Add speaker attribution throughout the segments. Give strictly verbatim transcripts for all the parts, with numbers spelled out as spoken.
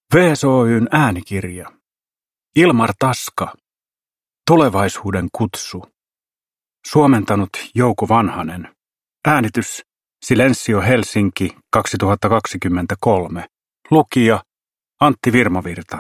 Speaker 1: V S O:n äänikirja. Ilmar Taska. Tulevaisuuden kutsu. Suomentanut Jouko Vanhanen. Äänitys Silensio Helsinki kaksituhattakaksikymmentäkolme. Lukija Antti Virmavirta.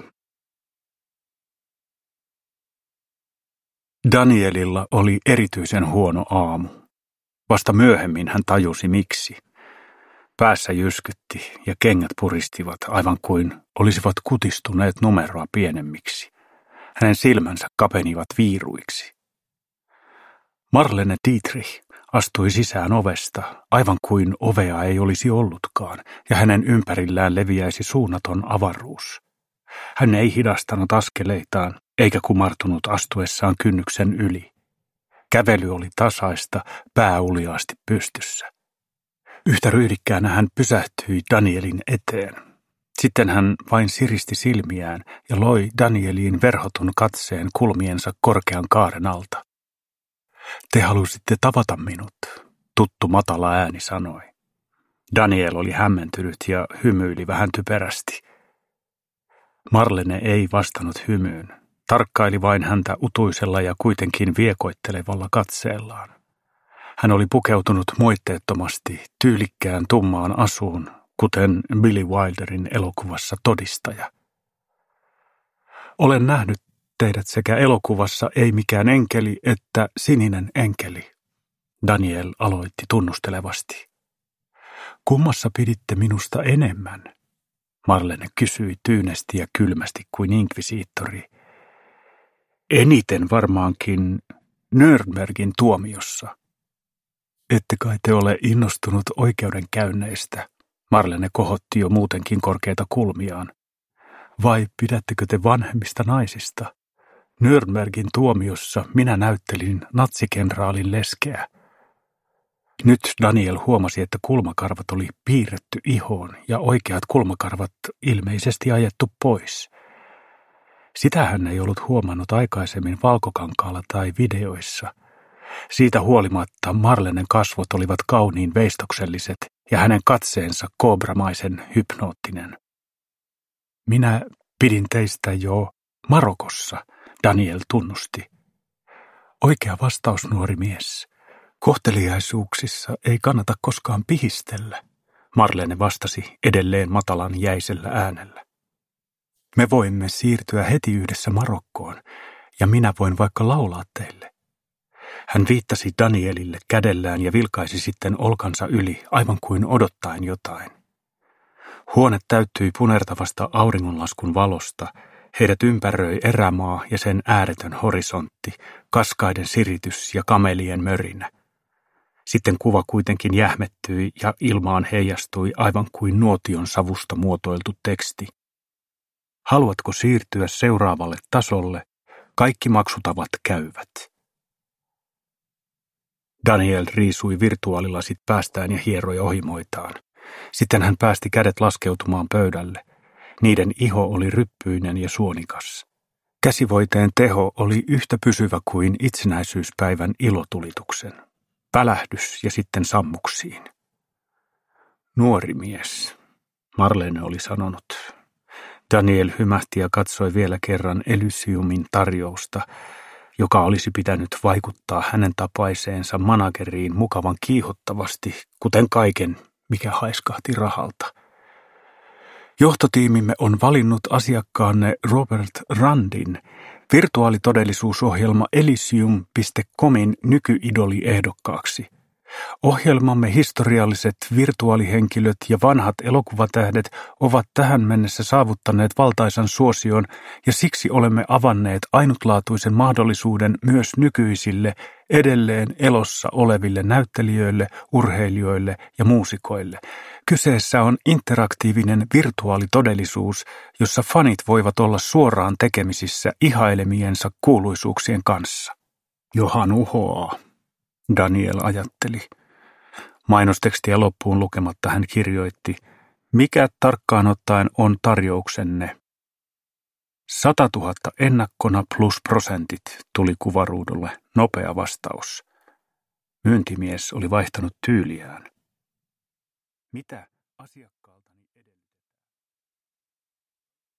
Speaker 1: Danielilla oli erityisen huono aamu. Vasta myöhemmin hän tajusi miksi. Päässä jyskytti ja kengät puristivat aivan kuin olisivat kutistuneet numeroa pienemmiksi. Hänen silmänsä kapenivat viiruiksi. Marlene Dietrich astui sisään ovesta, aivan kuin ovea ei olisi ollutkaan, ja hänen ympärillään leviäisi suunnaton avaruus. Hän ei hidastanut askeleitaan, eikä kumartunut astuessaan kynnyksen yli. Kävely oli tasaista, pää uljaasti pystyssä. Yhtä ryhdikkäänä hän pysähtyi Danielin eteen. Sitten hän vain siristi silmiään ja loi Danieliin verhotun katseen kulmiensa korkean kaaren alta. Te halusitte tavata minut, tuttu matala ääni sanoi. Daniel oli hämmentynyt ja hymyili vähän typerästi. Marlene ei vastannut hymyyn, tarkkaili vain häntä utuisella ja kuitenkin viekoittelevalla katseellaan. Hän oli pukeutunut moitteettomasti tyylikkään tummaan asuun, kuten Billy Wilderin elokuvassa Todistaja. Olen nähnyt teidät sekä elokuvassa Ei mikään enkeli että Sininen enkeli, Daniel aloitti tunnustelevasti. Kummassa piditte minusta enemmän? Marlene kysyi tyynesti ja kylmästi kuin inkvisiittori. Eniten varmaankin Nürnbergin tuomiossa. Ette kai te ole innostunut oikeudenkäynneistä, Marlene kohotti jo muutenkin korkeita kulmiaan. Vai pidättekö te vanhemmista naisista? Nürnbergin tuomiossa minä näyttelin natsikenraalin leskeä. Nyt Daniel huomasi, että kulmakarvat oli piirretty ihoon ja oikeat kulmakarvat ilmeisesti ajettu pois. Sitä hän ei ollut huomannut aikaisemmin valkokankaalla tai videoissa. Siitä huolimatta Marlenen kasvot olivat kauniin veistokselliset ja hänen katseensa koobramaisen hypnoottinen. Minä pidin teistä jo Marokossa, Daniel tunnusti. Oikea vastaus, nuori mies. Kohteliaisuuksissa ei kannata koskaan pihistellä, Marlene vastasi edelleen matalan jäisellä äänellä. Me voimme siirtyä heti yhdessä Marokkoon, ja minä voin vaikka laulaa teille. Hän viittasi Danielille kädellään ja vilkaisi sitten olkansa yli, aivan kuin odottaen jotain. Huone täyttyi punertavasta auringonlaskun valosta, heidät ympäröi erämaa ja sen ääretön horisontti, kaskaiden siritys ja kamelien mörinä. Sitten kuva kuitenkin jähmettyi ja ilmaan heijastui aivan kuin nuotion savusta muotoiltu teksti. Haluatko siirtyä seuraavalle tasolle? Kaikki maksutavat käyvät. Daniel riisui virtuaalilasit päästään ja hieroi ohimoitaan. Sitten hän päästi kädet laskeutumaan pöydälle. Niiden iho oli ryppyinen ja suonikas. Käsivoiteen teho oli yhtä pysyvä kuin itsenäisyyspäivän ilotulituksen. Pälähdys ja sitten sammuksiin. Nuori mies, Marlene oli sanonut. Daniel hymähti ja katsoi vielä kerran Elysiumin tarjousta, joka olisi pitänyt vaikuttaa hänen tapaiseensa manageriin mukavan kiihottavasti, kuten kaiken, mikä haiskahti rahalta. Johtotiimimme on valinnut asiakkaanne Robert Randin virtuaalitodellisuusohjelma Elysium piste comin nykyidoli-ehdokkaaksi. Ohjelmamme historialliset virtuaalihenkilöt ja vanhat elokuvatähdet ovat tähän mennessä saavuttaneet valtaisan suosion ja siksi olemme avanneet ainutlaatuisen mahdollisuuden myös nykyisille edelleen elossa oleville näyttelijöille, urheilijoille ja muusikoille. Kyseessä on interaktiivinen virtuaalitodellisuus, jossa fanit voivat olla suoraan tekemisissä ihailemiensa kuuluisuuksien kanssa. Johan uhoaa, Daniel ajatteli. Mainostekstiä loppuun lukematta hän kirjoitti, mikä tarkkaan ottaen on tarjouksenne? Satatuhatta ennakkona plus prosentit, tuli kuvaruudulle nopea vastaus. Myyntimies oli vaihtanut tyyliään. Mitä asia?